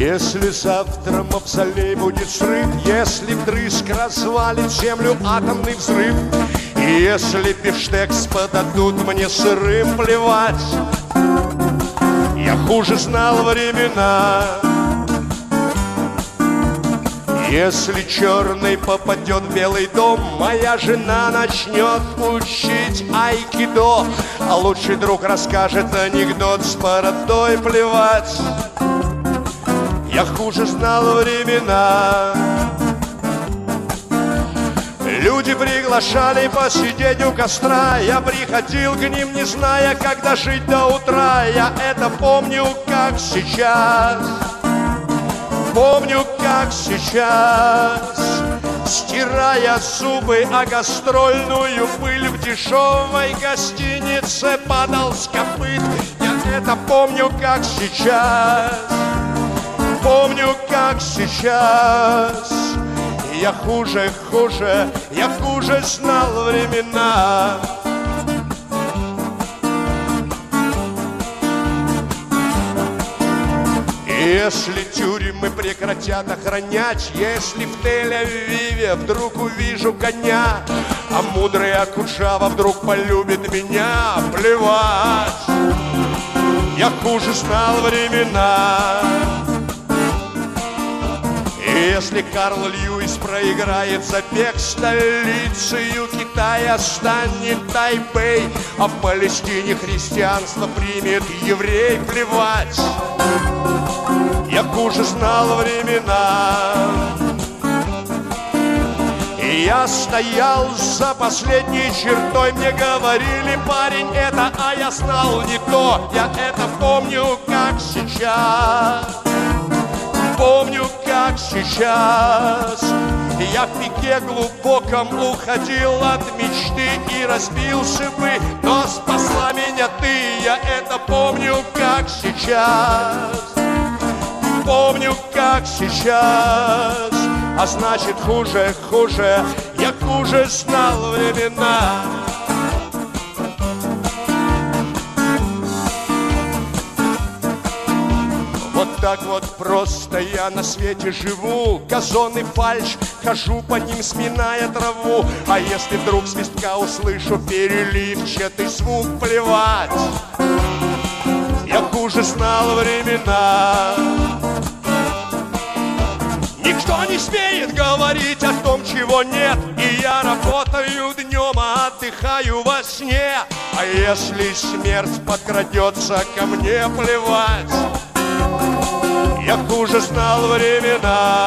Если завтра в мавзолей будет срыт, если вдрызг развалит землю атомный взрыв, и если бифштекс подадут мне сырым, плевать. Я хуже знал времена. Если черный попадет в Белый дом, моя жена начнет учить айкидо, а лучший друг расскажет анекдот с бородой, плевать. Я хуже знал времена. Люди приглашали посидеть у костра, я приходил к ним, не зная, как дожить до утра. Я это помню, как сейчас. Помню, как сейчас, стирая зубы о гастрольную пыль, в дешевой гостинице падал с копыт. Я это помню, как сейчас. Помню, как сейчас. Я хуже знал времена. Если тюрьмы прекратят охранять, если в Тель-Авиве вдруг увижу коня, а мудрый Акуджава вдруг полюбит меня, плевать. Я хуже знал времена. Если Карл Льюис проиграет забег, столицею Китая станет Тайбэй, а в Палестине христианство примет еврей, плевать. Я хуже знал времена. И я стоял за последней чертой, мне говорили: парень, это, а я знал не то. Я это помню, как сейчас. Помню, как сейчас. Я в пике глубоком уходил от мечты и разбился бы, но спасла меня ты. Я это помню, как сейчас. Помню, как сейчас. А значит, хуже, я хуже знал времена. Вот так вот просто я на свете живу. Газон и фальшь, хожу по ним, сминая траву. А если вдруг свистка услышу переливчатый звук, плевать. Я хуже знал времена. Никто не смеет говорить о том, чего нет. И я работаю днем, а отдыхаю во сне. А если смерть подкрадется ко мне, плевать. Я хуже знал времена.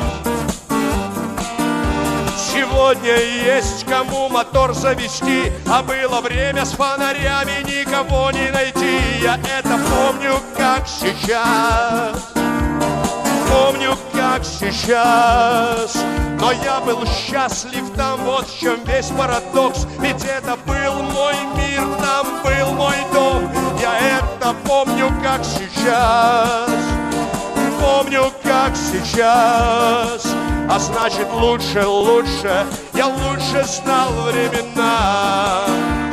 Сегодня есть кому мотор завести, а было время с фонарями никого не найти. Я это помню, как сейчас. Помню, как сейчас. Но я был счастлив там, вот в чем весь парадокс. Ведь это был мой мир, там был мой дом. Я это помню, как сейчас. Помню, как сейчас. А значит, лучше, я лучше знал времена.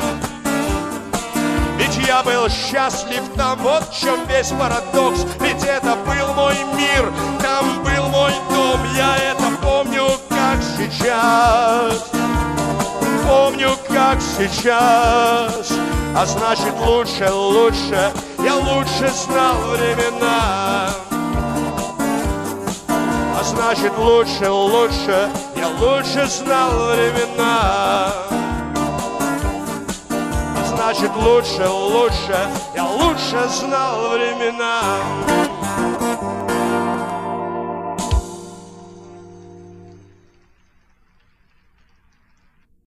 Ведь я был счастлив там, вот в чем весь парадокс. Ведь это был мой мир, там был мой дом. Я это помню, как сейчас. Помню, как сейчас. А значит, лучше, я лучше знал времена. А значит, лучше, я лучше знал времена. А значит, лучше, я лучше знал времена.